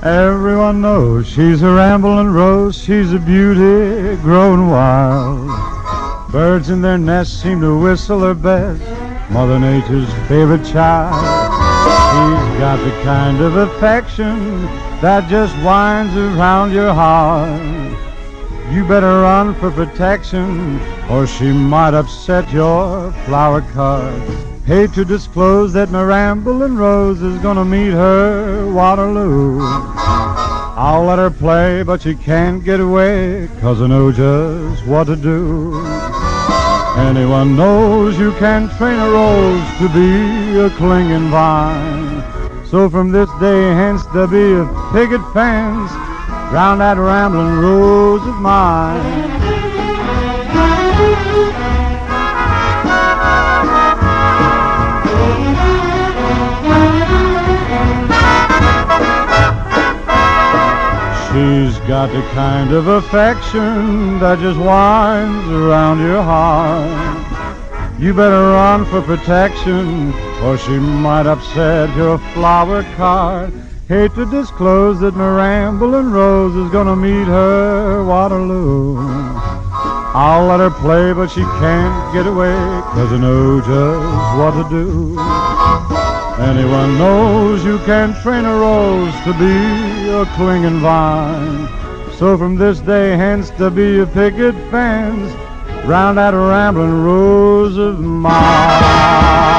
Everyone knows she's a rambling rose, she's a beauty growing wild. Birds in their nests seem to whistle her best, Mother Nature's favorite child. She's got the kind of affection that just winds around your heart. You better run for protection, or she might upset your flower card. Hate to disclose that my rambling rose is gonna meet her Waterloo. I'll let her play, but she can't get away, 'cause I know just what to do. Anyone knows you can train a rose to be a clinging vine. So from this day hence there'll be a picket fence round that rambling rose of mine. She's got the kind of affection that just winds around your heart. You better run for protection, or she might upset your flower card. Hate to disclose that my rambling rose is gonna meet her Waterloo. I'll let her play, but she can't get away, 'cause I know just what to do. Anyone knows you can train a rose to be a clinging vine. So from this day hence there'll be a picket fence round that rambling rose of mine.